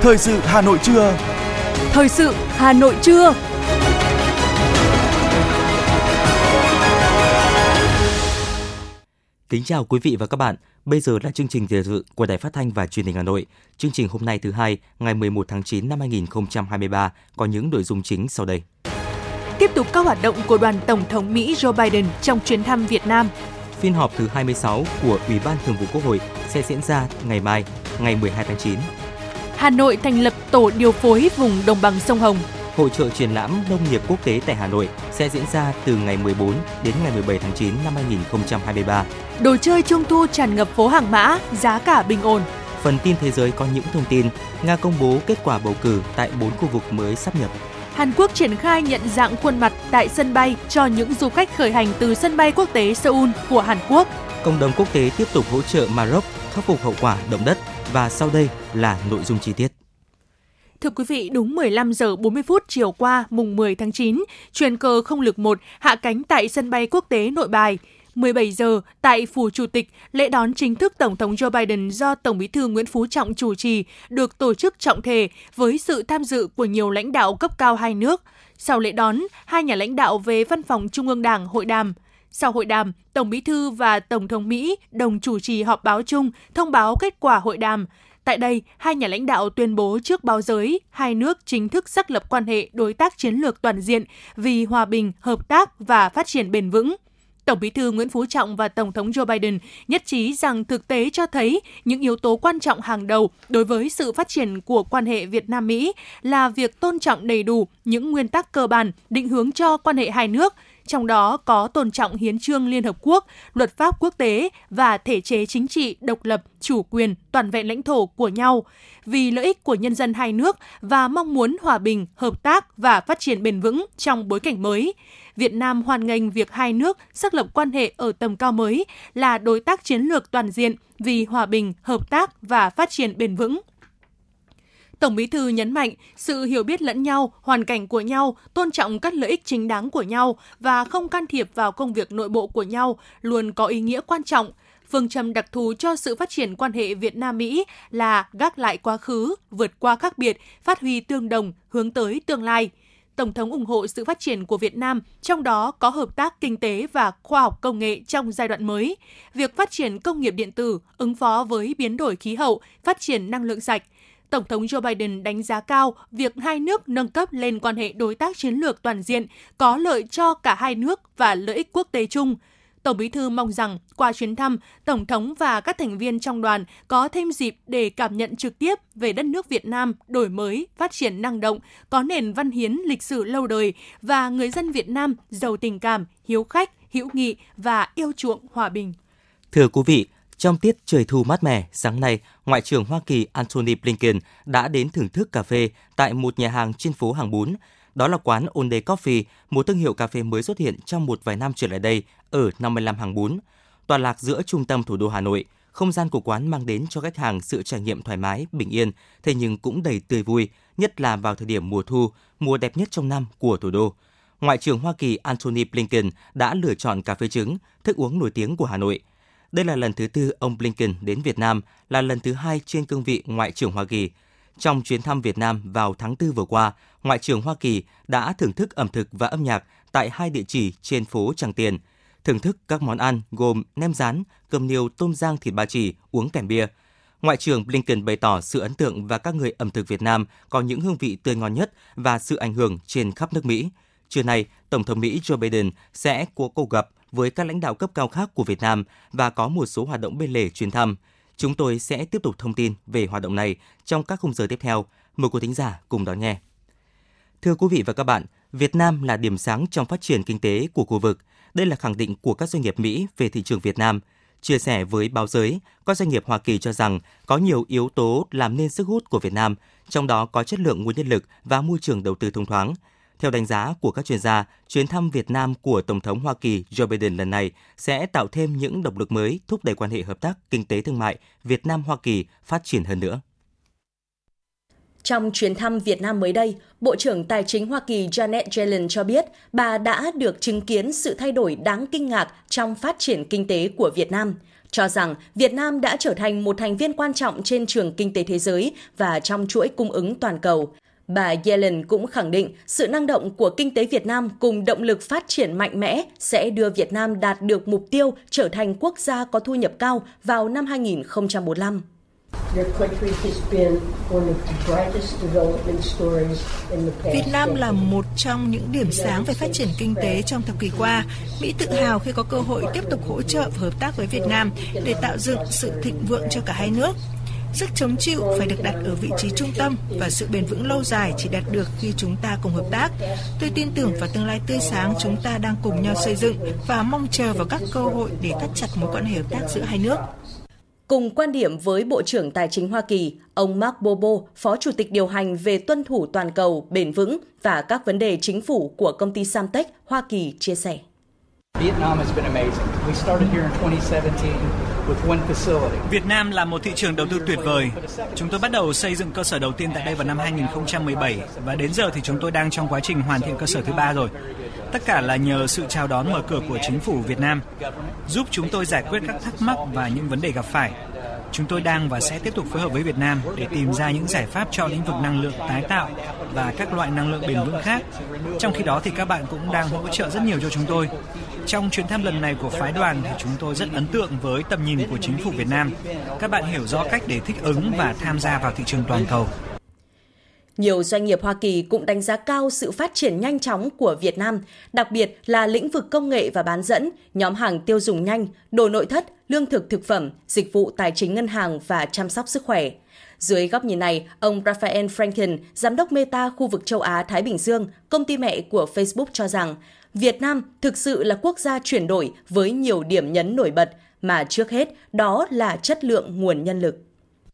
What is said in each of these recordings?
Thời sự Hà Nội trưa. Thời sự Hà Nội trưa. Kính chào quý vị và các bạn. Bây giờ là chương trình thời sự của Đài Phát thanh và Truyền hình Hà Nội. Chương trình hôm nay thứ hai, ngày 11 tháng 9 năm 2023 có những nội dung chính sau đây. Tiếp tục các hoạt động của đoàn Tổng thống Mỹ Joe Biden trong chuyến thăm Việt Nam. Phiên họp thứ 26 của Ủy ban Thường vụ Quốc hội sẽ diễn ra ngày mai, ngày 12 tháng 9. Hà Nội thành lập tổ điều phối vùng đồng bằng sông Hồng. Hội chợ triển lãm nông nghiệp quốc tế tại Hà Nội sẽ diễn ra từ ngày 14 đến ngày 17 tháng 9 năm 2023. Đồ chơi Trung thu tràn ngập phố Hàng Mã, giá cả bình ổn. Phần tin thế giới có những thông tin, Nga công bố kết quả bầu cử tại 4 khu vực mới sáp nhập. Hàn Quốc triển khai nhận dạng khuôn mặt tại sân bay cho những du khách khởi hành từ sân bay quốc tế Seoul của Hàn Quốc. Cộng đồng quốc tế tiếp tục hỗ trợ Maroc khắc phục hậu quả động đất và sau đây là nội dung chi tiết. Thưa quý vị, đúng 15 giờ 40 phút chiều qua, mùng 10 tháng 9, chuyên cơ không lực 1 hạ cánh tại sân bay quốc tế Nội Bài. 17 giờ, tại Phủ Chủ tịch, lễ đón chính thức Tổng thống Joe Biden do Tổng Bí thư Nguyễn Phú Trọng chủ trì được tổ chức trọng thể với sự tham dự của nhiều lãnh đạo cấp cao hai nước. Sau lễ đón, hai nhà lãnh đạo về Văn phòng Trung ương Đảng hội đàm. Sau hội đàm, Tổng Bí thư và Tổng thống Mỹ đồng chủ trì họp báo chung thông báo kết quả hội đàm. Tại đây, hai nhà lãnh đạo tuyên bố trước báo giới, hai nước chính thức xác lập quan hệ đối tác chiến lược toàn diện vì hòa bình, hợp tác và phát triển bền vững. Tổng Bí thư Nguyễn Phú Trọng và Tổng thống Joe Biden nhất trí rằng thực tế cho thấy những yếu tố quan trọng hàng đầu đối với sự phát triển của quan hệ Việt Nam-Mỹ là việc tôn trọng đầy đủ những nguyên tắc cơ bản định hướng cho quan hệ hai nước, trong đó có tôn trọng hiến chương Liên Hợp Quốc, luật pháp quốc tế và thể chế chính trị độc lập, chủ quyền, toàn vẹn lãnh thổ của nhau, vì lợi ích của nhân dân hai nước và mong muốn hòa bình, hợp tác và phát triển bền vững trong bối cảnh mới. Việt Nam hoan nghênh việc hai nước xác lập quan hệ ở tầm cao mới là đối tác chiến lược toàn diện vì hòa bình, hợp tác và phát triển bền vững. Tổng Bí thư nhấn mạnh sự hiểu biết lẫn nhau, hoàn cảnh của nhau, tôn trọng các lợi ích chính đáng của nhau và không can thiệp vào công việc nội bộ của nhau luôn có ý nghĩa quan trọng. Phương châm đặc thù cho sự phát triển quan hệ Việt Nam-Mỹ là gác lại quá khứ, vượt qua khác biệt, phát huy tương đồng, hướng tới tương lai. Tổng thống ủng hộ sự phát triển của Việt Nam, trong đó có hợp tác kinh tế và khoa học công nghệ trong giai đoạn mới, việc phát triển công nghiệp điện tử, ứng phó với biến đổi khí hậu, phát triển năng lượng sạch. Tổng thống Joe Biden đánh giá cao việc hai nước nâng cấp lên quan hệ đối tác chiến lược toàn diện, có lợi cho cả hai nước và lợi ích quốc tế chung. Tổng Bí thư mong rằng qua chuyến thăm, Tổng thống và các thành viên trong đoàn có thêm dịp để cảm nhận trực tiếp về đất nước Việt Nam đổi mới, phát triển năng động, có nền văn hiến lịch sử lâu đời và người dân Việt Nam giàu tình cảm, hiếu khách, hữu nghị và yêu chuộng hòa bình. Thưa quý vị, trong tiết trời thu mát mẻ, sáng nay, Ngoại trưởng Hoa Kỳ Antony Blinken đã đến thưởng thức cà phê tại một nhà hàng trên phố Hàng Bún. Đó là quán All Day Coffee, một thương hiệu cà phê mới xuất hiện trong một vài năm trở lại đây ở 55 Hàng Bún. Tọa lạc giữa trung tâm thủ đô Hà Nội, không gian của quán mang đến cho khách hàng sự trải nghiệm thoải mái, bình yên, thế nhưng cũng đầy tươi vui, nhất là vào thời điểm mùa thu, mùa đẹp nhất trong năm của thủ đô. Ngoại trưởng Hoa Kỳ Antony Blinken đã lựa chọn cà phê trứng, thức uống nổi tiếng của Hà Nội. Đây là lần thứ tư ông Blinken đến Việt Nam, là lần thứ hai trên cương vị Ngoại trưởng Hoa Kỳ. Trong chuyến thăm Việt Nam vào tháng 4 vừa qua, Ngoại trưởng Hoa Kỳ đã thưởng thức ẩm thực và âm nhạc tại hai địa chỉ trên phố Tràng Tiền, thưởng thức các món ăn gồm nem rán, cơm niêu, tôm rang thịt ba chỉ, uống kèm bia. Ngoại trưởng Blinken bày tỏ sự ấn tượng và các người ẩm thực Việt Nam có những hương vị tươi ngon nhất và sự ảnh hưởng trên khắp nước Mỹ. Trưa nay, Tổng thống Mỹ Joe Biden sẽ có cuộc gặp với các lãnh đạo cấp cao khác của Việt Nam và có một số hoạt động bên lề chuyến thăm. Chúng tôi sẽ tiếp tục thông tin về hoạt động này trong các khung giờ tiếp theo. Mời quý thính giả cùng đón nghe. Thưa quý vị và các bạn, Việt Nam là điểm sáng trong phát triển kinh tế của khu vực. Đây là khẳng định của các doanh nghiệp Mỹ về thị trường Việt Nam. Chia sẻ với báo giới, các doanh nghiệp Hoa Kỳ cho rằng có nhiều yếu tố làm nên sức hút của Việt Nam, trong đó có chất lượng nguồn nhân lực và môi trường đầu tư thông thoáng. Theo đánh giá của các chuyên gia, chuyến thăm Việt Nam của Tổng thống Hoa Kỳ Joe Biden lần này sẽ tạo thêm những động lực mới thúc đẩy quan hệ hợp tác kinh tế thương mại Việt Nam-Hoa Kỳ phát triển hơn nữa. Trong chuyến thăm Việt Nam mới đây, Bộ trưởng Tài chính Hoa Kỳ Janet Yellen cho biết bà đã được chứng kiến sự thay đổi đáng kinh ngạc trong phát triển kinh tế của Việt Nam, cho rằng Việt Nam đã trở thành một thành viên quan trọng trên trường kinh tế thế giới và trong chuỗi cung ứng toàn cầu. Bà Yellen cũng khẳng định sự năng động của kinh tế Việt Nam cùng động lực phát triển mạnh mẽ sẽ đưa Việt Nam đạt được mục tiêu trở thành quốc gia có thu nhập cao vào năm 2045. Việt Nam là một trong những điểm sáng về phát triển kinh tế trong thập kỷ qua. Mỹ tự hào khi có cơ hội tiếp tục hỗ trợ và hợp tác với Việt Nam để tạo dựng sự thịnh vượng cho cả hai nước. Sức chống chịu phải được đặt ở vị trí trung tâm và sự bền vững lâu dài chỉ đạt được khi chúng ta cùng hợp tác. Tôi tin tưởng vào tương lai tươi sáng chúng ta đang cùng nhau xây dựng và mong chờ vào các cơ hội để thắt chặt mối quan hệ hợp tác giữa hai nước. Cùng quan điểm với Bộ trưởng Tài chính Hoa Kỳ, ông Mark Bobo, Phó Chủ tịch điều hành về tuân thủ toàn cầu, bền vững và các vấn đề chính phủ của công ty Samtech Hoa Kỳ chia sẻ. Việt Nam là một thị trường đầu tư tuyệt vời. Chúng tôi bắt đầu xây dựng cơ sở đầu tiên tại đây vào năm 2017 và đến giờ thì chúng tôi đang trong quá trình hoàn thiện cơ sở thứ 3 rồi. Tất cả là nhờ sự chào đón mở cửa của chính phủ Việt Nam, giúp chúng tôi giải quyết các thắc mắc và những vấn đề gặp phải. Chúng tôi đang và sẽ tiếp tục phối hợp với Việt Nam để tìm ra những giải pháp cho lĩnh vực năng lượng tái tạo và các loại năng lượng bền vững khác. Trong khi đó thì các bạn cũng đang hỗ trợ rất nhiều cho chúng tôi. Trong chuyến thăm lần này của phái đoàn thì chúng tôi rất ấn tượng với tầm nhìn của chính phủ Việt Nam. Các bạn hiểu rõ cách để thích ứng và tham gia vào thị trường toàn cầu. Nhiều doanh nghiệp Hoa Kỳ cũng đánh giá cao sự phát triển nhanh chóng của Việt Nam, đặc biệt là lĩnh vực công nghệ và bán dẫn, nhóm hàng tiêu dùng nhanh, đồ nội thất, lương thực thực phẩm, dịch vụ tài chính ngân hàng và chăm sóc sức khỏe. Dưới góc nhìn này, ông Raphael Franken, giám đốc Meta khu vực châu Á-Thái Bình Dương, công ty mẹ của Facebook cho rằng Việt Nam thực sự là quốc gia chuyển đổi với nhiều điểm nhấn nổi bật, mà trước hết đó là chất lượng nguồn nhân lực.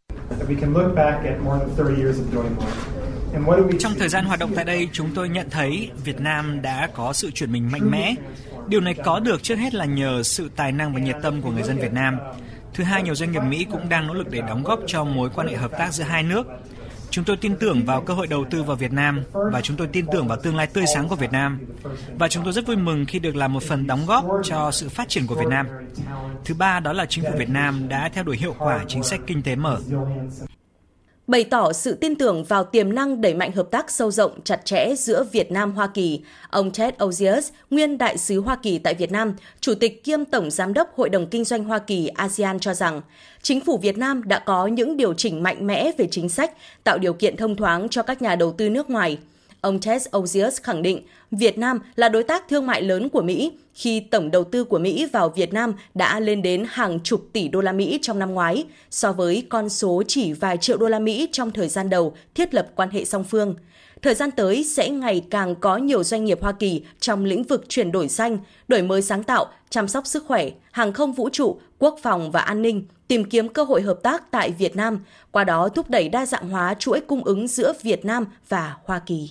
Trong thời gian hoạt động tại đây, chúng tôi nhận thấy Việt Nam đã có sự chuyển mình mạnh mẽ. Điều này có được trước hết là nhờ sự tài năng và nhiệt tâm của người dân Việt Nam. Thứ hai, nhiều doanh nghiệp Mỹ cũng đang nỗ lực để đóng góp cho mối quan hệ hợp tác giữa hai nước. Chúng tôi tin tưởng vào cơ hội đầu tư vào Việt Nam và chúng tôi tin tưởng vào tương lai tươi sáng của Việt Nam. Và chúng tôi rất vui mừng khi được làm một phần đóng góp cho sự phát triển của Việt Nam. Thứ ba, đó là chính phủ Việt Nam đã theo đuổi hiệu quả chính sách kinh tế mở. Bày tỏ sự tin tưởng vào tiềm năng đẩy mạnh hợp tác sâu rộng chặt chẽ giữa Việt Nam Hoa Kỳ, ông Ted Osius, nguyên đại sứ Hoa Kỳ tại Việt Nam, chủ tịch kiêm tổng giám đốc Hội đồng Kinh doanh Hoa Kỳ ASEAN cho rằng, chính phủ Việt Nam đã có những điều chỉnh mạnh mẽ về chính sách, tạo điều kiện thông thoáng cho các nhà đầu tư nước ngoài. Ông Ted Osius khẳng định Việt Nam là đối tác thương mại lớn của Mỹ khi tổng đầu tư của Mỹ vào Việt Nam đã lên đến hàng chục tỷ đô la Mỹ trong năm ngoái, so với con số chỉ vài triệu đô la Mỹ trong thời gian đầu thiết lập quan hệ song phương. Thời gian tới sẽ ngày càng có nhiều doanh nghiệp Hoa Kỳ trong lĩnh vực chuyển đổi xanh, đổi mới sáng tạo, chăm sóc sức khỏe, hàng không vũ trụ, quốc phòng và an ninh, tìm kiếm cơ hội hợp tác tại Việt Nam, qua đó thúc đẩy đa dạng hóa chuỗi cung ứng giữa Việt Nam và Hoa Kỳ.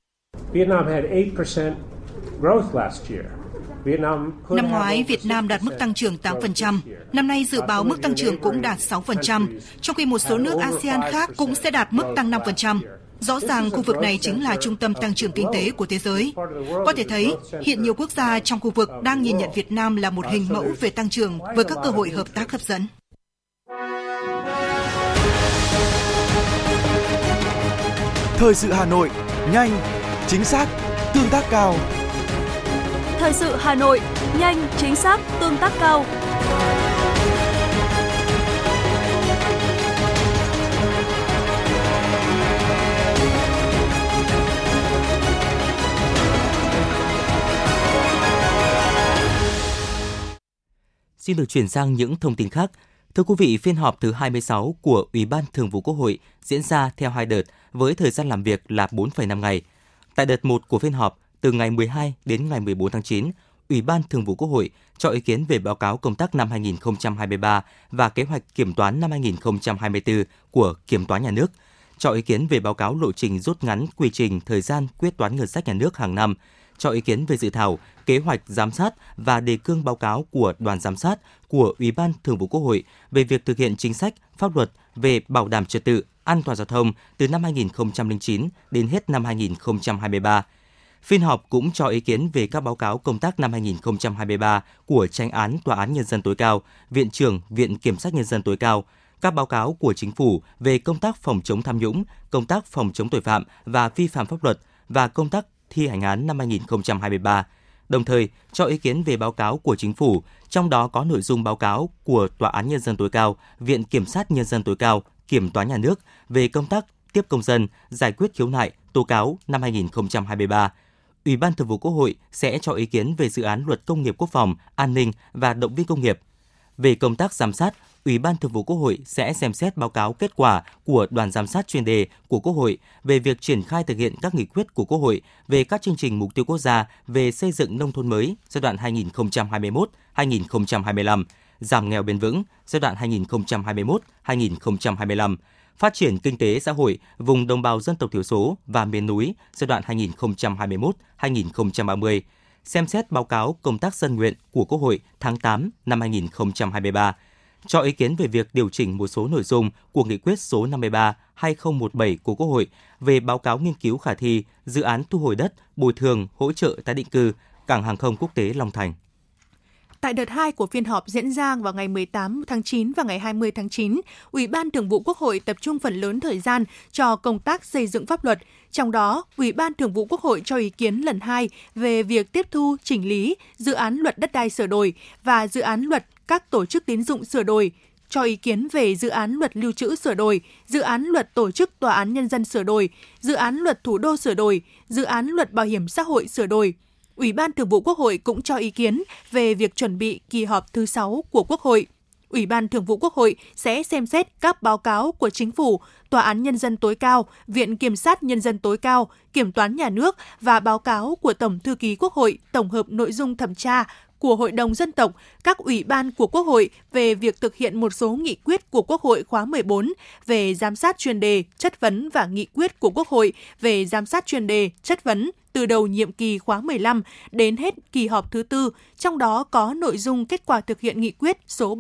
Năm ngoái, Việt Nam đạt mức tăng trưởng 8%. Năm nay dự báo mức tăng trưởng cũng đạt 6%, trong khi một số nước ASEAN khác cũng sẽ đạt mức tăng 5%. Rõ ràng khu vực này chính là trung tâm tăng trưởng kinh tế của thế giới. Có thể thấy, hiện nhiều quốc gia trong khu vực đang nhìn nhận Việt Nam là một hình mẫu về tăng trưởng với các cơ hội hợp tác hấp dẫn. Thời sự Hà Nội, nhanh, chính xác, tương tác cao. Thời sự Hà Nội, nhanh, chính xác, tương tác cao. Xin được chuyển sang những thông tin khác. Thưa quý vị, phiên họp thứ 26 của Ủy ban Thường vụ Quốc hội diễn ra theo 2 đợt với thời gian làm việc là 4,5 ngày. Tại đợt 1 của phiên họp, từ ngày 12 đến ngày 14 tháng 9, Ủy ban Thường vụ Quốc hội cho ý kiến về báo cáo công tác năm 2023 và kế hoạch kiểm toán năm 2024 của Kiểm toán Nhà nước, cho ý kiến về báo cáo lộ trình rút ngắn quy trình thời gian quyết toán ngân sách nhà nước hàng năm, cho ý kiến về dự thảo kế hoạch giám sát và đề cương báo cáo của đoàn giám sát của Ủy ban Thường vụ Quốc hội về việc thực hiện chính sách, pháp luật về bảo đảm trật tự, an toàn giao thông từ năm 2009 đến hết năm 2023. Phiên họp cũng cho ý kiến về các báo cáo công tác năm 2023 của Chánh án Tòa án Nhân dân tối cao, Viện trưởng Viện Kiểm sát Nhân dân tối cao, các báo cáo của Chính phủ về công tác phòng chống tham nhũng, công tác phòng chống tội phạm và vi phạm pháp luật và công tác thi hành án năm 2023. Đồng thời, cho ý kiến về báo cáo của Chính phủ, trong đó có nội dung báo cáo của Tòa án Nhân dân tối cao, Viện Kiểm sát Nhân dân tối cao, Kiểm toán Nhà nước về công tác tiếp công dân, giải quyết khiếu nại, tố cáo năm 2023. Ủy ban Thường vụ Quốc hội sẽ cho ý kiến về dự án Luật Công nghiệp Quốc phòng, An ninh và Động viên công nghiệp. Về công tác giám sát, Ủy ban Thường vụ Quốc hội sẽ xem xét báo cáo kết quả của Đoàn giám sát chuyên đề của Quốc hội về việc triển khai thực hiện các nghị quyết của Quốc hội về các chương trình mục tiêu quốc gia về xây dựng nông thôn mới giai đoạn 2021-2025, giảm nghèo bền vững giai đoạn 2021-2025, phát triển kinh tế xã hội vùng đồng bào dân tộc thiểu số và miền núi giai đoạn 2021-2030, xem xét báo cáo công tác dân nguyện của Quốc hội tháng 8 năm 2023, cho ý kiến về việc điều chỉnh một số nội dung của Nghị quyết số 53/2017 của Quốc hội về báo cáo nghiên cứu khả thi dự án thu hồi đất, bồi thường, hỗ trợ tái định cư Cảng hàng không quốc tế Long Thành. Tại đợt 2 của phiên họp diễn ra vào ngày 18 tháng 9 và ngày 20 tháng 9, Ủy ban Thường vụ Quốc hội tập trung phần lớn thời gian cho công tác xây dựng pháp luật. Trong đó, Ủy ban Thường vụ Quốc hội cho ý kiến lần 2 về việc tiếp thu, chỉnh lý dự án luật đất đai sửa đổi và dự án luật các tổ chức tín dụng sửa đổi, cho ý kiến về dự án luật lưu trữ sửa đổi, dự án luật tổ chức Tòa án Nhân dân sửa đổi, dự án luật thủ đô sửa đổi, dự án luật bảo hiểm xã hội sửa đổi. Ủy ban Thường vụ Quốc hội cũng cho ý kiến về việc chuẩn bị kỳ họp thứ 6 của Quốc hội. Ủy ban Thường vụ Quốc hội sẽ xem xét các báo cáo của Chính phủ, Tòa án Nhân dân tối cao, Viện Kiểm sát Nhân dân tối cao, Kiểm toán Nhà nước và báo cáo của Tổng thư ký Quốc hội tổng hợp nội dung thẩm tra của Hội đồng Dân tộc, các ủy ban của Quốc hội về việc thực hiện một số nghị quyết của Quốc hội khóa 14 về giám sát chuyên đề, chất vấn và nghị quyết của Quốc hội về giám sát chuyên đề, chất vấn từ đầu nhiệm kỳ khóa 15 đến hết kỳ họp thứ 4, trong đó có nội dung kết quả thực hiện nghị quyết số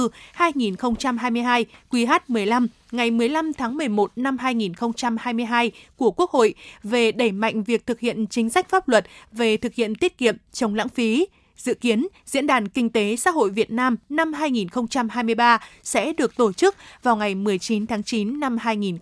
74/2022 QH15 ngày 15 tháng 11 năm 2022 của Quốc hội về đẩy mạnh việc thực hiện chính sách pháp luật về thực hiện tiết kiệm, chống lãng phí. Dự kiến, Diễn đàn Kinh tế Xã hội Việt Nam năm 2023 sẽ được tổ chức vào ngày 19 tháng 9 năm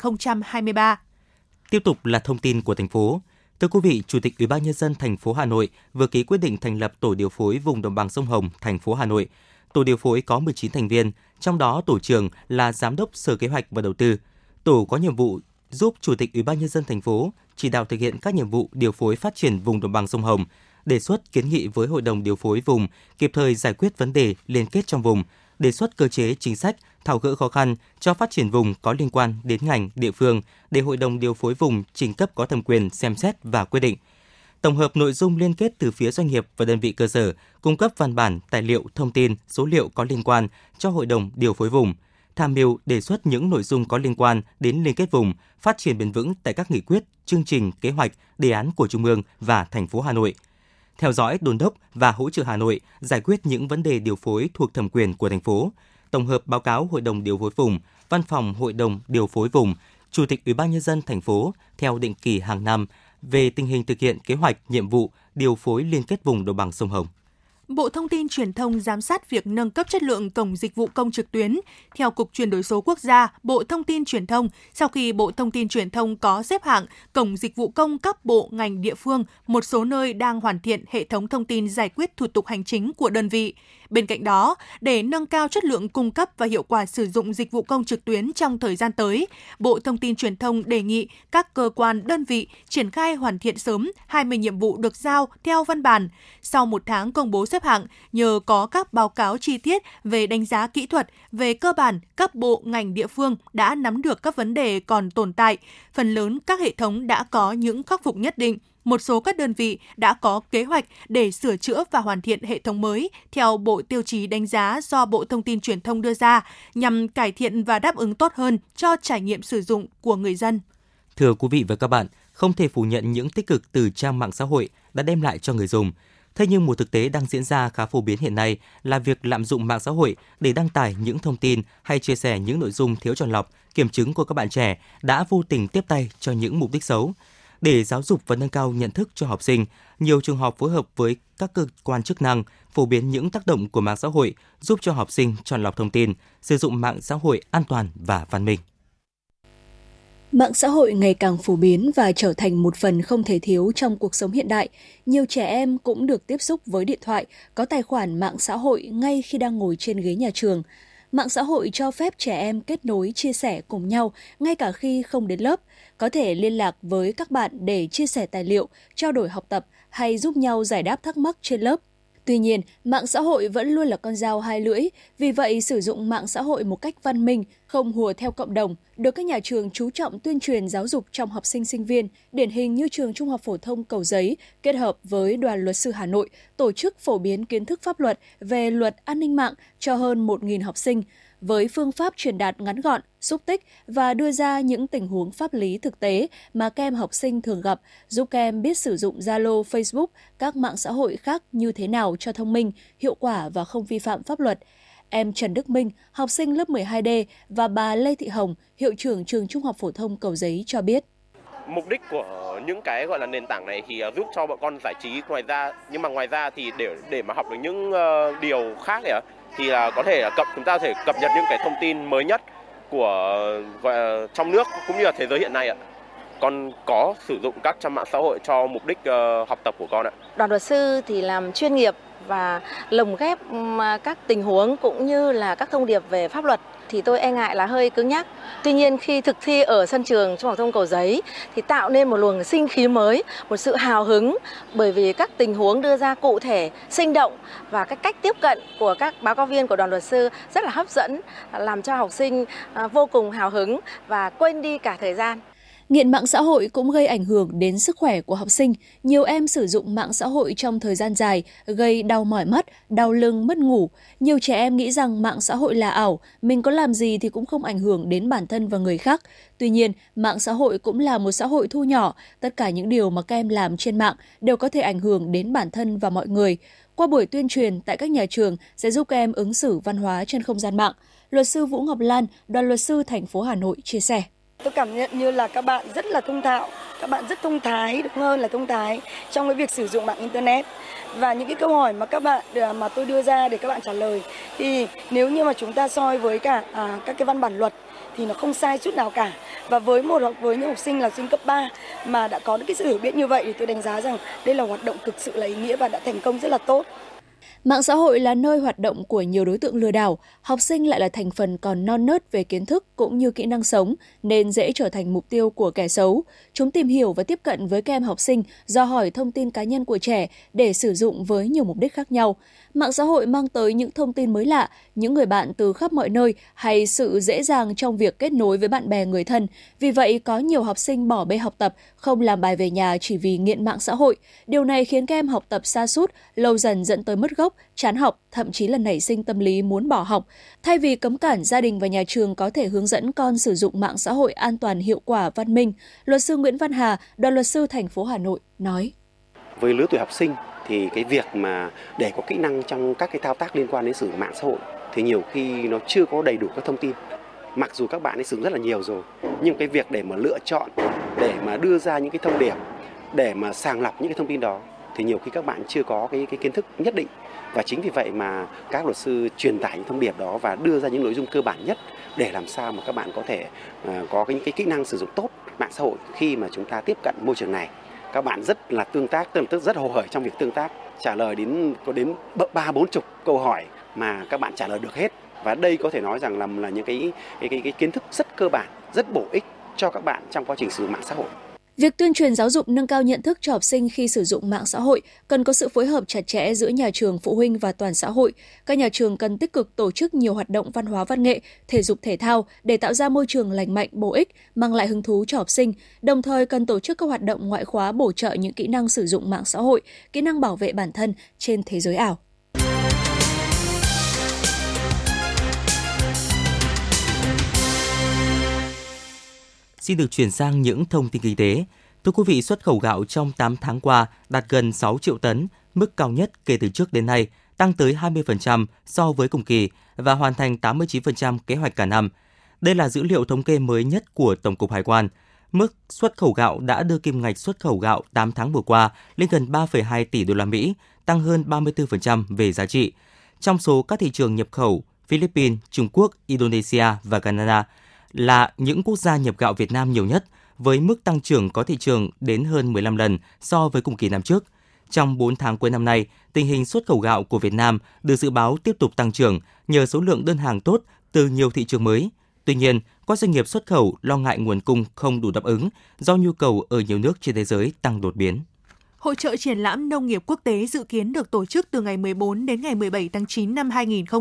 2023. Tiếp tục là thông tin của thành phố. Thưa quý vị, Chủ tịch Ủy ban Nhân dân thành phố Hà Nội vừa ký quyết định thành lập Tổ điều phối vùng đồng bằng sông Hồng, thành phố Hà Nội. Tổ điều phối có 19 thành viên, trong đó tổ trưởng là Giám đốc Sở Kế hoạch và Đầu tư. Tổ có nhiệm vụ giúp Chủ tịch Ủy ban Nhân dân thành phố chỉ đạo thực hiện các nhiệm vụ điều phối phát triển vùng đồng bằng sông Hồng, đề xuất kiến nghị với Hội đồng điều phối vùng, kịp thời giải quyết vấn đề liên kết trong vùng, đề xuất cơ chế chính sách, tháo gỡ khó khăn cho phát triển vùng có liên quan đến ngành, địa phương để Hội đồng điều phối vùng trình cấp có thẩm quyền xem xét và quyết định. Tổng hợp nội dung liên kết từ phía doanh nghiệp và đơn vị cơ sở, cung cấp văn bản, tài liệu, thông tin, số liệu có liên quan cho Hội đồng điều phối vùng, tham mưu đề xuất những nội dung có liên quan đến liên kết vùng, phát triển bền vững tại các nghị quyết, chương trình, kế hoạch, đề án của Trung ương và thành phố Hà Nội. Theo dõi, đôn đốc và hỗ trợ Hà Nội giải quyết những vấn đề điều phối thuộc thẩm quyền của thành phố, tổng hợp báo cáo Hội đồng điều phối vùng, Văn phòng Hội đồng điều phối vùng, Chủ tịch Ủy ban Nhân dân thành phố theo định kỳ hàng năm về tình hình thực hiện kế hoạch, nhiệm vụ điều phối liên kết vùng đồng bằng sông Hồng. Bộ Thông tin Truyền thông giám sát việc nâng cấp chất lượng cổng dịch vụ công trực tuyến. Theo Cục Chuyển đổi số Quốc gia, Bộ Thông tin Truyền thông, sau khi Bộ Thông tin Truyền thông có xếp hạng cổng dịch vụ công các bộ ngành địa phương, một số nơi đang hoàn thiện hệ thống thông tin giải quyết thủ tục hành chính của đơn vị. Bên cạnh đó, để nâng cao chất lượng cung cấp và hiệu quả sử dụng dịch vụ công trực tuyến trong thời gian tới, Bộ Thông tin Truyền thông đề nghị các cơ quan, đơn vị triển khai hoàn thiện sớm 20 nhiệm vụ được giao theo văn bản. Sau một tháng công bố xếp hạng, nhờ có các báo cáo chi tiết về đánh giá kỹ thuật, về cơ bản, các bộ ngành địa phương đã nắm được các vấn đề còn tồn tại. Phần lớn các hệ thống đã có những khắc phục nhất định. Một số các đơn vị đã có kế hoạch để sửa chữa và hoàn thiện hệ thống mới theo bộ tiêu chí đánh giá do Bộ Thông tin Truyền thông đưa ra nhằm cải thiện và đáp ứng tốt hơn cho trải nghiệm sử dụng của người dân. Thưa quý vị và các bạn, không thể phủ nhận những tích cực từ trang mạng xã hội đã đem lại cho người dùng. Thế nhưng một thực tế đang diễn ra khá phổ biến hiện nay là việc lạm dụng mạng xã hội để đăng tải những thông tin hay chia sẻ những nội dung thiếu chọn lọc, kiểm chứng của các bạn trẻ đã vô tình tiếp tay cho những mục đích xấu. Để giáo dục và nâng cao nhận thức cho học sinh, nhiều trường học phối hợp với các cơ quan chức năng phổ biến những tác động của mạng xã hội, giúp cho học sinh chọn lọc thông tin, sử dụng mạng xã hội an toàn và văn minh. Mạng xã hội ngày càng phổ biến và trở thành một phần không thể thiếu trong cuộc sống hiện đại. Nhiều trẻ em cũng được tiếp xúc với điện thoại, có tài khoản mạng xã hội ngay khi đang ngồi trên ghế nhà trường. Mạng xã hội cho phép trẻ em kết nối, chia sẻ cùng nhau ngay cả khi không đến lớp, có thể liên lạc với các bạn để chia sẻ tài liệu, trao đổi học tập hay giúp nhau giải đáp thắc mắc trên lớp. Tuy nhiên, mạng xã hội vẫn luôn là con dao hai lưỡi, vì vậy sử dụng mạng xã hội một cách văn minh, không hùa theo cộng đồng, được các nhà trường chú trọng tuyên truyền giáo dục trong học sinh sinh viên, điển hình như trường Trung học phổ thông Cầu Giấy kết hợp với Đoàn Luật sư Hà Nội tổ chức phổ biến kiến thức pháp luật về luật an ninh mạng cho hơn 1.000 học sinh, với phương pháp truyền đạt ngắn gọn, xúc tích và đưa ra những tình huống pháp lý thực tế mà các em học sinh thường gặp, giúp các em biết sử dụng Zalo, Facebook, các mạng xã hội khác như thế nào cho thông minh, hiệu quả và không vi phạm pháp luật. Em Trần Đức Minh, học sinh lớp 12D và bà Lê Thị Hồng, hiệu trưởng trường Trung học phổ thông Cầu Giấy cho biết. Mục đích của những cái gọi là nền tảng này thì giúp cho bọn con giải trí ngoài ra thì để mà học được những điều khác này thì có thể chúng ta có thể cập nhật những cái thông tin mới nhất của trong nước cũng như là thế giới hiện nay ạ. Con có sử dụng các trang mạng xã hội cho mục đích học tập của con ạ. Đoàn luật sư thì làm chuyên nghiệp và lồng ghép các tình huống cũng như là các thông điệp về pháp luật thì tôi e ngại là hơi cứng nhắc. Tuy nhiên khi thực thi ở sân trường Trung học phổ thông Cầu Giấy thì tạo nên một luồng sinh khí mới, một sự hào hứng bởi vì các tình huống đưa ra cụ thể, sinh động và cái cách tiếp cận của các báo cáo viên của đoàn luật sư rất là hấp dẫn, làm cho học sinh vô cùng hào hứng và quên đi cả thời gian. Nghiện mạng xã hội cũng gây ảnh hưởng đến sức khỏe của học sinh. Nhiều em sử dụng mạng xã hội trong thời gian dài, gây đau mỏi mắt, đau lưng, mất ngủ. Nhiều trẻ em nghĩ rằng mạng xã hội là ảo, mình có làm gì thì cũng không ảnh hưởng đến bản thân và người khác. Tuy nhiên, mạng xã hội cũng là một xã hội thu nhỏ. Tất cả những điều mà các em làm trên mạng đều có thể ảnh hưởng đến bản thân và mọi người. Qua buổi tuyên truyền tại các nhà trường sẽ giúp các em ứng xử văn hóa trên không gian mạng. Luật sư Vũ Ngọc Lan, Đoàn luật sư thành phố Hà Nội chia sẻ. Tôi cảm nhận như là các bạn rất là thông thạo, các bạn rất thông thái, đúng hơn là thông thái trong cái việc sử dụng mạng Internet. Và những cái câu hỏi mà các bạn mà tôi đưa ra để các bạn trả lời thì nếu như mà chúng ta soi với cả các cái văn bản luật thì nó không sai chút nào cả. Và với những học sinh là sinh cấp 3 mà đã có những cái sự hiểu biết như vậy thì tôi đánh giá rằng đây là hoạt động thực sự là ý nghĩa và đã thành công rất là tốt. Mạng xã hội là nơi hoạt động của nhiều đối tượng lừa đảo, học sinh lại là thành phần còn non nớt về kiến thức cũng như kỹ năng sống, nên dễ trở thành mục tiêu của kẻ xấu. Chúng tìm hiểu và tiếp cận với các em học sinh, dò hỏi thông tin cá nhân của trẻ để sử dụng với nhiều mục đích khác nhau. Mạng xã hội mang tới những thông tin mới lạ, những người bạn từ khắp mọi nơi hay sự dễ dàng trong việc kết nối với bạn bè người thân. Vì vậy, có nhiều học sinh bỏ bê học tập, không làm bài về nhà chỉ vì nghiện mạng xã hội. Điều này khiến các em học tập sa sút, lâu dần dẫn tới mất gốc, chán học, thậm chí là nảy sinh tâm lý muốn bỏ học. Thay vì cấm cản, gia đình và nhà trường có thể hướng dẫn con sử dụng mạng xã hội an toàn, hiệu quả, văn minh. Luật sư Nguyễn Văn Hà, Đoàn luật sư thành phố Hà Nội nói: Với lứa tuổi học sinh thì cái việc mà để có kỹ năng trong các cái thao tác liên quan đến sử dụng mạng xã hội thì nhiều khi nó chưa có đầy đủ các thông tin. Mặc dù các bạn ấy sử dụng rất là nhiều rồi, nhưng cái việc để mà lựa chọn, để mà đưa ra những cái thông điệp, để mà sàng lọc những cái thông tin đó thì nhiều khi các bạn chưa có cái kiến thức nhất định. Và chính vì vậy mà các luật sư truyền tải những thông điệp đó và đưa ra những nội dung cơ bản nhất để làm sao mà các bạn có thể có cái kỹ năng sử dụng tốt mạng xã hội khi mà chúng ta tiếp cận môi trường này. Các bạn rất là tương tác, rất hồ hởi trong việc tương tác, trả lời có đến 30-40 câu hỏi mà các bạn trả lời được hết. Và đây có thể nói rằng là những cái kiến thức rất cơ bản, rất bổ ích cho các bạn trong quá trình sử dụng mạng xã hội. Việc tuyên truyền giáo dục nâng cao nhận thức cho học sinh khi sử dụng mạng xã hội cần có sự phối hợp chặt chẽ giữa nhà trường, phụ huynh và toàn xã hội. Các nhà trường cần tích cực tổ chức nhiều hoạt động văn hóa văn nghệ, thể dục thể thao để tạo ra môi trường lành mạnh, bổ ích, mang lại hứng thú cho học sinh. Đồng thời cần tổ chức các hoạt động ngoại khóa bổ trợ những kỹ năng sử dụng mạng xã hội, kỹ năng bảo vệ bản thân trên thế giới ảo. Xin được chuyển sang những thông tin kinh tế. Thưa quý vị, xuất khẩu gạo trong 8 tháng qua đạt gần 6 triệu tấn, mức cao nhất kể từ trước đến nay, tăng tới 20% so với cùng kỳ và hoàn thành 89% kế hoạch cả năm. Đây là dữ liệu thống kê mới nhất của Tổng cục Hải quan. Mức xuất khẩu gạo đã đưa kim ngạch xuất khẩu gạo 8 tháng vừa qua lên gần 3,2 tỷ đô la Mỹ, tăng hơn 34% về giá trị. Trong số các thị trường nhập khẩu, Philippines, Trung Quốc, Indonesia và Canada là những quốc gia nhập gạo Việt Nam nhiều nhất, với mức tăng trưởng có thị trường đến hơn 15 lần so với cùng kỳ năm trước. Trong 4 tháng cuối năm nay, tình hình xuất khẩu gạo của Việt Nam được dự báo tiếp tục tăng trưởng nhờ số lượng đơn hàng tốt từ nhiều thị trường mới. Tuy nhiên, các doanh nghiệp xuất khẩu lo ngại nguồn cung không đủ đáp ứng do nhu cầu ở nhiều nước trên thế giới tăng đột biến. Hội chợ triển lãm nông nghiệp quốc tế dự kiến được tổ chức từ ngày 14 đến ngày 17 tháng 9 năm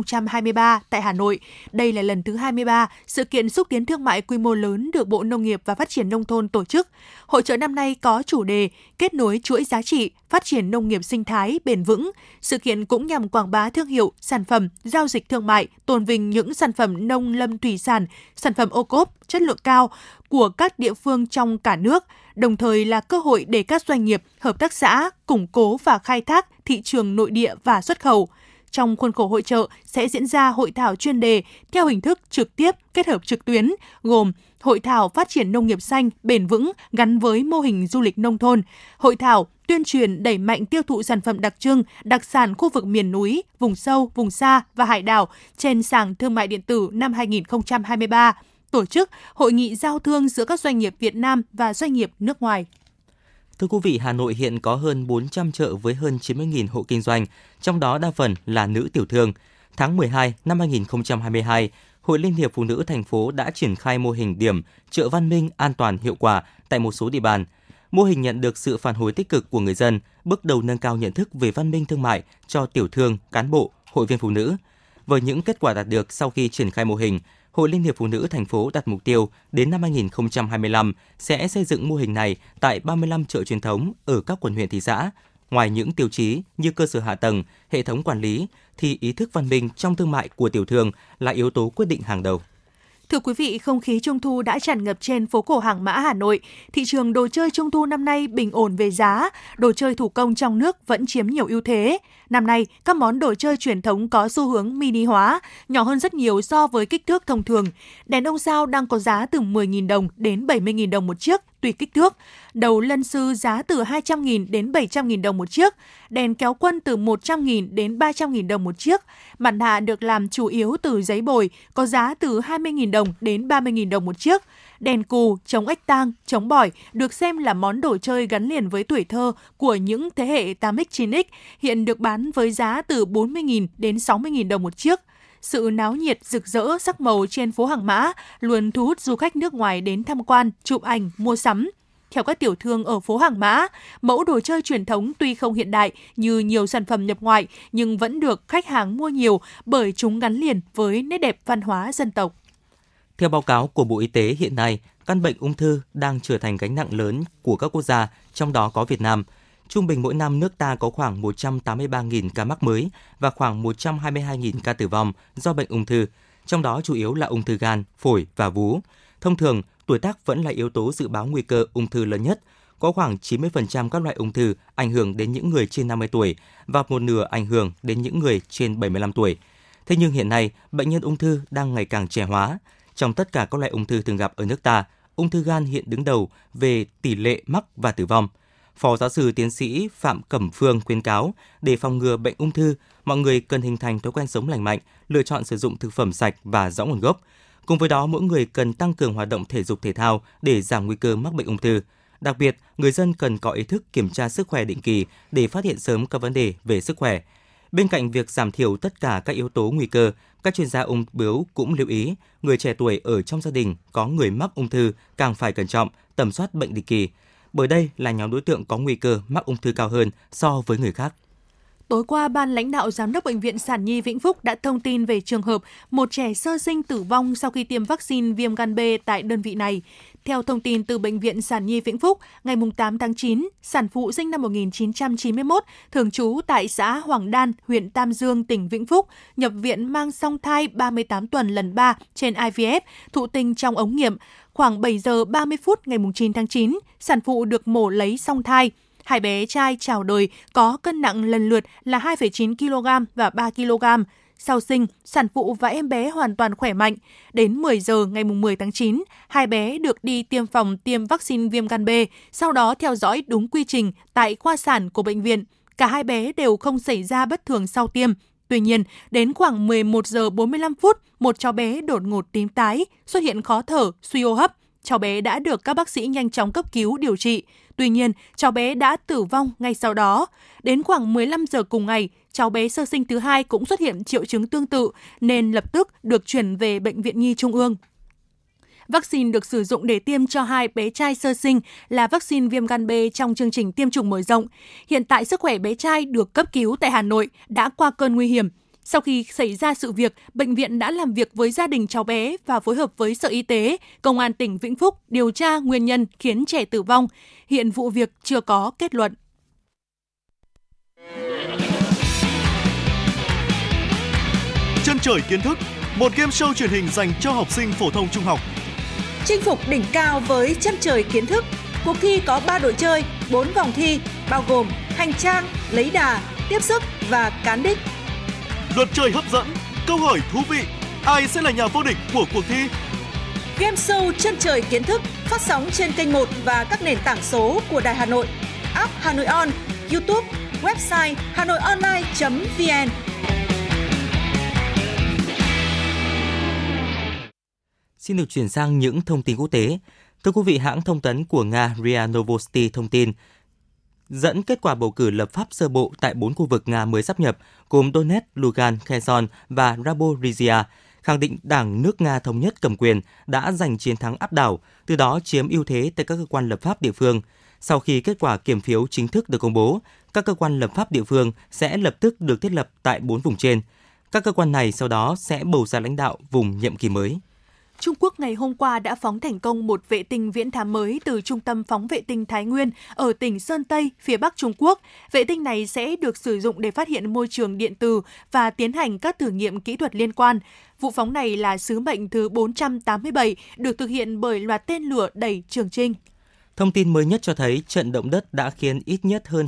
2023 tại Hà Nội. Đây là lần thứ 23 sự kiện xúc tiến thương mại quy mô lớn được Bộ Nông nghiệp và Phát triển Nông thôn tổ chức. Hội chợ năm nay có chủ đề kết nối chuỗi giá trị, phát triển nông nghiệp sinh thái bền vững. Sự kiện cũng nhằm quảng bá thương hiệu, sản phẩm, giao dịch thương mại, tôn vinh những sản phẩm nông lâm thủy sản, sản phẩm ô cốp, chất lượng cao của các địa phương trong cả nước, đồng thời là cơ hội để các doanh nghiệp, hợp tác xã củng cố và khai thác thị trường nội địa và xuất khẩu. Trong khuôn khổ hội chợ sẽ diễn ra hội thảo chuyên đề theo hình thức trực tiếp kết hợp trực tuyến, gồm hội thảo phát triển nông nghiệp xanh, bền vững gắn với mô hình du lịch nông thôn, hội thảo tuyên truyền đẩy mạnh tiêu thụ sản phẩm đặc trưng, đặc sản khu vực miền núi, vùng sâu, vùng xa và hải đảo trên sàn thương mại điện tử năm 2023, tổ chức hội nghị giao thương giữa các doanh nghiệp Việt Nam và doanh nghiệp nước ngoài. Thưa quý vị, Hà Nội hiện có hơn 400 chợ với hơn 90.000 hộ kinh doanh, trong đó đa phần là nữ tiểu thương. Tháng 12 năm 2022, Hội Liên hiệp Phụ nữ thành phố đã triển khai mô hình điểm chợ văn minh, an toàn, hiệu quả tại một số địa bàn. Mô hình nhận được sự phản hồi tích cực của người dân, bước đầu nâng cao nhận thức về văn minh thương mại cho tiểu thương, cán bộ, hội viên phụ nữ. Với những kết quả đạt được sau khi triển khai mô hình, Hội Liên hiệp Phụ nữ thành phố đặt mục tiêu đến năm 2025 sẽ xây dựng mô hình này tại 35 chợ truyền thống ở các quận huyện thị xã. Ngoài những tiêu chí như cơ sở hạ tầng, hệ thống quản lý, thì ý thức văn minh trong thương mại của tiểu thương là yếu tố quyết định hàng đầu. Thưa quý vị, không khí Trung thu đã tràn ngập trên phố cổ Hàng Mã, Hà Nội. Thị trường đồ chơi Trung thu năm nay bình ổn về giá, đồ chơi thủ công trong nước vẫn chiếm nhiều ưu thế. Năm nay, các món đồ chơi truyền thống có xu hướng mini hóa, nhỏ hơn rất nhiều so với kích thước thông thường. Đèn ông sao đang có giá từ 10.000 đồng đến 70.000 đồng một chiếc, tùy kích thước. Đầu lân sư giá từ 200.000 đến 700.000 đồng một chiếc. Đèn kéo quân từ 100.000 đến 300.000 đồng một chiếc. Mặt nạ được làm chủ yếu từ giấy bồi, có giá từ 20.000 đồng đến 30.000 đồng một chiếc. Đèn cù, chống ếch tang, chống bỏi được xem là món đồ chơi gắn liền với tuổi thơ của những thế hệ 8X, 9X, hiện được bán với giá từ 40.000 đến 60.000 đồng một chiếc. Sự náo nhiệt, rực rỡ, sắc màu trên phố Hàng Mã luôn thu hút du khách nước ngoài đến tham quan, chụp ảnh, mua sắm. Theo các tiểu thương ở phố Hàng Mã, mẫu đồ chơi truyền thống tuy không hiện đại như nhiều sản phẩm nhập ngoại nhưng vẫn được khách hàng mua nhiều bởi chúng gắn liền với nét đẹp văn hóa dân tộc. Theo báo cáo của Bộ Y tế, hiện nay, căn bệnh ung thư đang trở thành gánh nặng lớn của các quốc gia, trong đó có Việt Nam. Trung bình mỗi năm nước ta có khoảng 183.000 ca mắc mới và khoảng 122.000 ca tử vong do bệnh ung thư, trong đó chủ yếu là ung thư gan, phổi và vú. Thông thường, tuổi tác vẫn là yếu tố dự báo nguy cơ ung thư lớn nhất. Có khoảng 90% các loại ung thư ảnh hưởng đến những người trên 50 tuổi và một nửa ảnh hưởng đến những người trên 75 tuổi. Thế nhưng hiện nay, bệnh nhân ung thư đang ngày càng trẻ hóa. Trong tất cả các loại ung thư thường gặp ở nước ta, ung thư gan hiện đứng đầu về tỷ lệ mắc và tử vong. Phó giáo sư tiến sĩ Phạm Cẩm Phương khuyến cáo, để phòng ngừa bệnh ung thư, mọi người cần hình thành thói quen sống lành mạnh, lựa chọn sử dụng thực phẩm sạch và rõ nguồn gốc. Cùng với đó, mỗi người cần tăng cường hoạt động thể dục thể thao để giảm nguy cơ mắc bệnh ung thư. Đặc biệt, người dân cần có ý thức kiểm tra sức khỏe định kỳ để phát hiện sớm các vấn đề về sức khỏe. Bên cạnh việc giảm thiểu tất cả các yếu tố nguy cơ, các chuyên gia ung bướu cũng lưu ý người trẻ tuổi ở trong gia đình có người mắc ung thư càng phải cẩn trọng, tầm soát bệnh định kỳ, bởi đây là nhóm đối tượng có nguy cơ mắc ung thư cao hơn so với người khác. Tối qua, Ban lãnh đạo Giám đốc Bệnh viện Sản Nhi Vĩnh Phúc đã thông tin về trường hợp một trẻ sơ sinh tử vong sau khi tiêm vaccine viêm gan B tại đơn vị này. Theo thông tin từ Bệnh viện Sản Nhi Vĩnh Phúc, ngày 8 tháng 9, sản phụ sinh năm 1991, thường trú tại xã Hoàng Đan, huyện Tam Dương, tỉnh Vĩnh Phúc, nhập viện mang song thai 38 tuần lần 3 trên IVF, thụ tinh trong ống nghiệm. Khoảng 7 giờ 30 phút ngày 9 tháng 9, sản phụ được mổ lấy song thai. Hai bé trai chào đời có cân nặng lần lượt là 2,9 kg và 3 kg. Sau sinh, sản phụ và em bé hoàn toàn khỏe mạnh. Đến 10 giờ ngày 10 tháng 9, hai bé được đi tiêm phòng tiêm vaccine viêm gan B, sau đó theo dõi đúng quy trình tại khoa sản của bệnh viện. Cả hai bé đều không xảy ra bất thường sau tiêm. Tuy nhiên, đến khoảng 11 giờ 45 phút, một cháu bé đột ngột tím tái, xuất hiện khó thở, suy hô hấp. Cháu bé đã được các bác sĩ nhanh chóng cấp cứu điều trị. Tuy nhiên, cháu bé đã tử vong ngay sau đó. Đến khoảng 15 giờ cùng ngày, cháu bé sơ sinh thứ hai cũng xuất hiện triệu chứng tương tự nên lập tức được chuyển về Bệnh viện Nhi Trung ương. Vaccine được sử dụng để tiêm cho hai bé trai sơ sinh là vaccine viêm gan B trong chương trình tiêm chủng mở rộng. Hiện tại sức khỏe bé trai được cấp cứu tại Hà Nội đã qua cơn nguy hiểm. Sau khi xảy ra sự việc, bệnh viện đã làm việc với gia đình cháu bé và phối hợp với Sở Y tế, Công an tỉnh Vĩnh Phúc điều tra nguyên nhân khiến trẻ tử vong. Hiện vụ việc chưa có kết luận. Chân trời kiến thức, một game show truyền hình dành cho học sinh phổ thông trung học. Chinh phục đỉnh cao với chân trời kiến thức. Cuộc thi có 3 đội chơi, 4 vòng thi, bao gồm hành trang, lấy đà, tiếp sức và cán đích. Luật chơi hấp dẫn, câu hỏi thú vị, ai sẽ là nhà vô địch của cuộc thi? Game show chân trời kiến thức phát sóng trên kênh 1 và các nền tảng số của Đài Hà Nội, app Hà Nội On, YouTube, website hanoionline.vn. Xin được chuyển sang những thông tin quốc tế. Thưa quý vị, hãng thông tấn của Nga RIA Novosti thông tin dẫn kết quả bầu cử lập pháp sơ bộ tại 4 khu vực Nga mới sáp nhập gồm Donetsk, Lugan, Kherson và Zaporizhia, khẳng định Đảng nước Nga Thống nhất cầm quyền đã giành chiến thắng áp đảo, từ đó chiếm ưu thế tại các cơ quan lập pháp địa phương. Sau khi kết quả kiểm phiếu chính thức được công bố, các cơ quan lập pháp địa phương sẽ lập tức được thiết lập tại 4 vùng trên. Các cơ quan này sau đó sẽ bầu ra lãnh đạo vùng nhiệm kỳ mới. Trung Quốc ngày hôm qua đã phóng thành công một vệ tinh viễn thám mới từ Trung tâm phóng vệ tinh Thái Nguyên ở tỉnh Sơn Tây, phía Bắc Trung Quốc. Vệ tinh này sẽ được sử dụng để phát hiện môi trường điện từ và tiến hành các thử nghiệm kỹ thuật liên quan. Vụ phóng này là sứ mệnh thứ 487 được thực hiện bởi loạt tên lửa đẩy Trường Chinh. Thông tin mới nhất cho thấy trận động đất đã khiến ít nhất hơn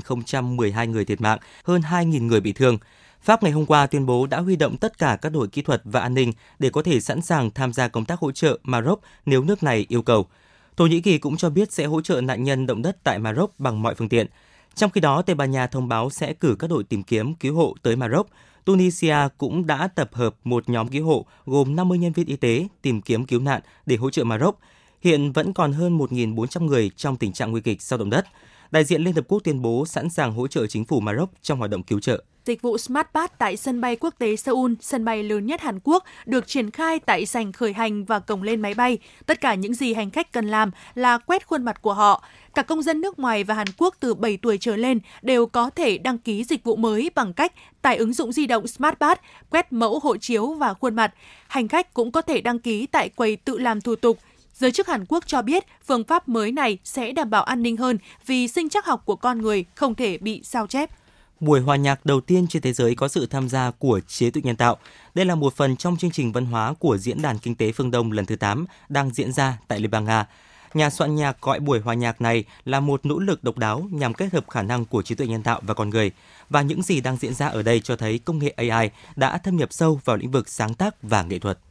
2.012 người thiệt mạng, hơn 2.000 người bị thương. Pháp ngày hôm qua tuyên bố đã huy động tất cả các đội kỹ thuật và an ninh để có thể sẵn sàng tham gia công tác hỗ trợ Maroc nếu nước này yêu cầu. Thổ Nhĩ Kỳ cũng cho biết sẽ hỗ trợ nạn nhân động đất tại Maroc bằng mọi phương tiện. Trong khi đó, Tây Ban Nha thông báo sẽ cử các đội tìm kiếm cứu hộ tới Maroc. Tunisia cũng đã tập hợp một nhóm cứu hộ gồm 50 nhân viên y tế tìm kiếm cứu nạn để hỗ trợ Maroc. Hiện vẫn còn hơn 1.400 người trong tình trạng nguy kịch sau động đất. Đại diện Liên Hợp Quốc tuyên bố sẵn sàng hỗ trợ chính phủ Maroc trong hoạt động cứu trợ. Dịch vụ SmartPass tại sân bay quốc tế Seoul, sân bay lớn nhất Hàn Quốc, được triển khai tại sảnh khởi hành và cổng lên máy bay. Tất cả những gì hành khách cần làm là quét khuôn mặt của họ. Cả công dân nước ngoài và Hàn Quốc từ 7 tuổi trở lên đều có thể đăng ký dịch vụ mới bằng cách tải ứng dụng di động SmartPass, quét mẫu hộ chiếu và khuôn mặt. Hành khách cũng có thể đăng ký tại quầy tự làm thủ tục. Giới chức Hàn Quốc cho biết phương pháp mới này sẽ đảm bảo an ninh hơn vì sinh trắc học của con người không thể bị sao chép. Buổi hòa nhạc đầu tiên trên thế giới có sự tham gia của trí tuệ nhân tạo. Đây là một phần trong chương trình văn hóa của Diễn đàn Kinh tế Phương Đông lần thứ 8 đang diễn ra tại Liên bang Nga. Nhà soạn nhạc gọi buổi hòa nhạc này là một nỗ lực độc đáo nhằm kết hợp khả năng của trí tuệ nhân tạo và con người. Và những gì đang diễn ra ở đây cho thấy công nghệ AI đã thâm nhập sâu vào lĩnh vực sáng tác và nghệ thuật.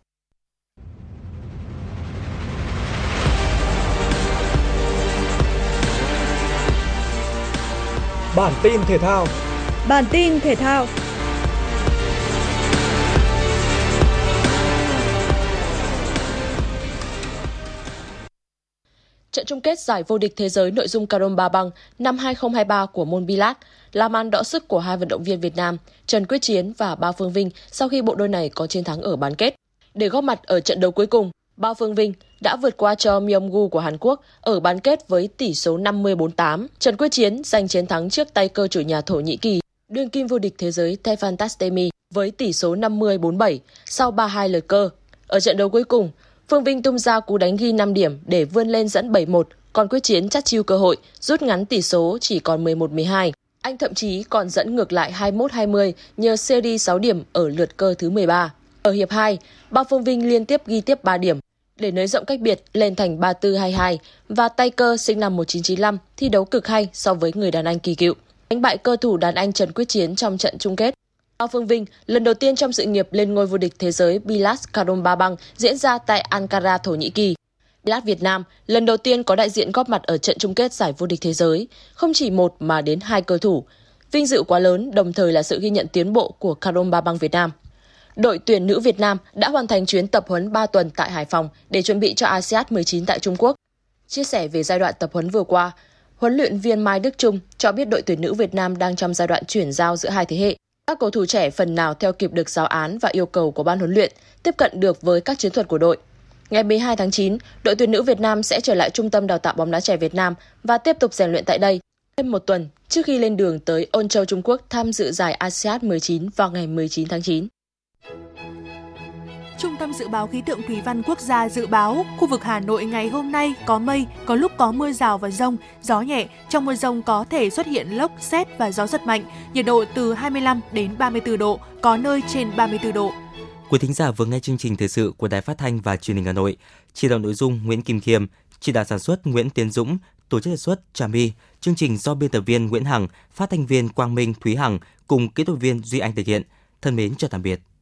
Bản tin thể thao. Trận chung kết giải vô địch thế giới nội dung Karomba băng năm 2023 của môn Pilat là màn đọ sức của hai vận động viên Việt Nam Trần Quyết Chiến và Bao Phương Vinh sau khi bộ đôi này có chiến thắng ở bán kết. Để góp mặt ở trận đấu cuối cùng, Bao Phương Vinh đã vượt qua Cho Myung-gu của Hàn Quốc ở bán kết với tỷ số 50-48. Trần Quyết Chiến giành chiến thắng trước tay cơ chủ nhà Thổ Nhĩ Kỳ, đương kim vô địch thế giới Tefan Tastemi với tỷ số 50-47 sau 32 lượt cơ. Ở trận đấu cuối cùng, Phương Vinh tung ra cú đánh ghi 5 điểm để vươn lên dẫn 7-1, còn Quyết Chiến chắt chiu cơ hội, rút ngắn tỷ số chỉ còn 11-12. Anh thậm chí còn dẫn ngược lại 21-20 nhờ series 6 điểm ở lượt cơ thứ 13. Ở hiệp 2, Bao Phương Vinh liên tiếp ghi tiếp 3 điểm. để nới rộng cách biệt lên thành 34-22 và tay cơ sinh năm 1995 thi đấu cực hay so với người đàn anh kỳ cựu, đánh bại cơ thủ đàn anh Trần Quyết Chiến trong trận chung kết. Mao Phương Vinh lần đầu tiên trong sự nghiệp lên ngôi vô địch thế giới Bilas Karambabang diễn ra tại Ankara, Thổ Nhĩ Kỳ. Bilas Việt Nam lần đầu tiên có đại diện góp mặt ở trận chung kết giải vô địch thế giới, không chỉ một mà đến 2 cơ thủ. Vinh dự quá lớn, đồng thời là sự ghi nhận tiến bộ của Karambabang Việt Nam. Đội tuyển nữ Việt Nam đã hoàn thành chuyến tập huấn 3 tuần tại Hải Phòng để chuẩn bị cho ASEAN 19 tại Trung Quốc. Chia sẻ về giai đoạn tập huấn vừa qua, huấn luyện viên Mai Đức Trung cho biết đội tuyển nữ Việt Nam đang trong giai đoạn chuyển giao giữa hai thế hệ. Các cầu thủ trẻ phần nào theo kịp được giáo án và yêu cầu của ban huấn luyện, tiếp cận được với các chiến thuật của đội. Ngày 12 tháng 9, đội tuyển nữ Việt Nam sẽ trở lại Trung tâm Đào tạo bóng đá trẻ Việt Nam và tiếp tục rèn luyện tại đây thêm một tuần trước khi lên đường tới Ôn Châu, Trung Quốc tham dự giải ASEAN 19 vào ngày 19 tháng 9. Trung tâm Dự báo Khí tượng Thủy văn Quốc gia dự báo khu vực Hà Nội ngày hôm nay có mây, có lúc có mưa rào và dông, gió nhẹ. Trong mưa dông có thể xuất hiện lốc, sét và gió giật mạnh. Nhiệt độ từ 25 đến 34 độ, có nơi trên 34 độ. Quý thính giả vừa nghe chương trình thời sự của Đài Phát thanh và Truyền hình Hà Nội. Chỉ đạo nội dung Nguyễn Kim Khiêm, chỉ đạo sản xuất Nguyễn Tiến Dũng, tổ chức sản xuất Trà My. Chương trình do biên tập viên Nguyễn Hằng, phát thanh viên Quang Minh, Thúy Hằng cùng kỹ thuật viên Duy Anh thực hiện. Thân mến chào tạm biệt.